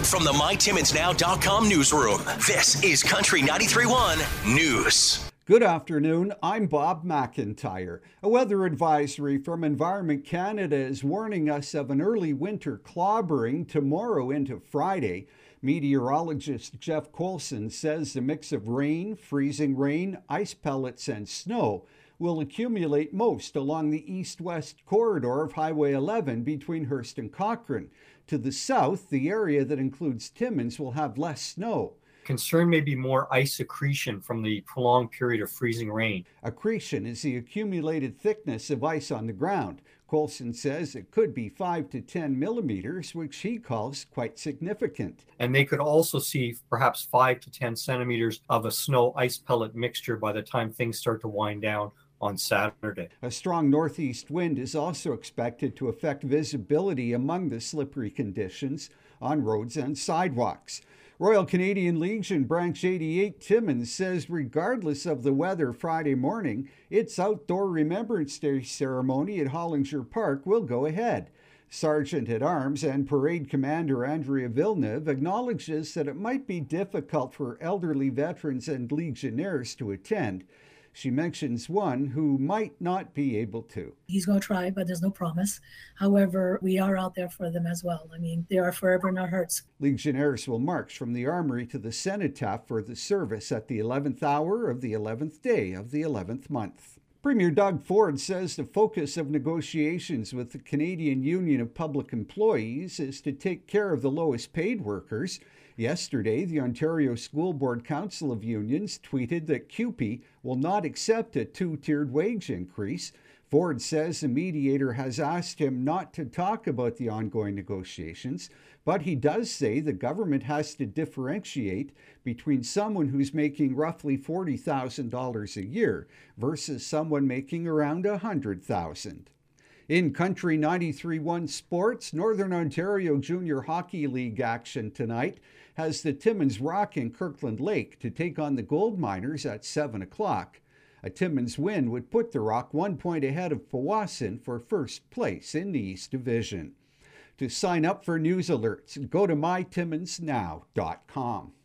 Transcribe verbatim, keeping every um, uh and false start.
from the my timmins now dot com newsroom, this is Country ninety-three point one News. Good afternoon, I'm Bob McIntyre. A weather advisory from Environment Canada is warning us of an early winter clobbering tomorrow into Friday. Meteorologist Jeff Colson says a mix of rain, freezing rain, ice pellets, and snow will accumulate most along the east-west corridor of Highway eleven between Hearst and Cochrane. To the south, the area that includes Timmins will have less snow. Concern may be more ice accretion from the prolonged period of freezing rain. Accretion is the accumulated thickness of ice on the ground. Colson says it could be five to ten millimeters, which he calls quite significant. And they could also see perhaps five to ten centimeters of a snow ice pellet mixture by the time things start to wind down on Saturday. A strong northeast wind is also expected to affect visibility among the slippery conditions on roads and sidewalks. Royal Canadian Legion Branch eighty-eight Timmins says regardless of the weather Friday morning, its outdoor Remembrance Day ceremony at Hollinger Park will go ahead. Sergeant-at-Arms and Parade Commander Andrea Villeneuve acknowledges that it might be difficult for elderly veterans and Legionnaires to attend. She mentions one who might not be able to. He's going to try, but there's no promise. However, we are out there for them as well. I mean, they are forever in our hearts. Legionnaires will march from the Armory to the Cenotaph for the service at the eleventh hour of the eleventh day of the eleventh month. Premier Doug Ford says the focus of negotiations with the Canadian Union of Public Employees is to take care of the lowest paid workers. Yesterday, the Ontario School Board Council of Unions tweeted that C U P E will not accept a two-tiered wage increase. Ford says the mediator has asked him not to talk about the ongoing negotiations, but he does say the government has to differentiate between someone who's making roughly forty thousand dollars a year versus someone making around one hundred thousand dollars. In Country ninety-three point one sports, Northern Ontario Junior Hockey League action tonight has the Timmins Rock in Kirkland Lake to take on the Gold Miners at seven o'clock. A Timmins win would put the Rock one point ahead of Powassan for first place in the East Division. To sign up for news alerts, go to my timmins now dot com.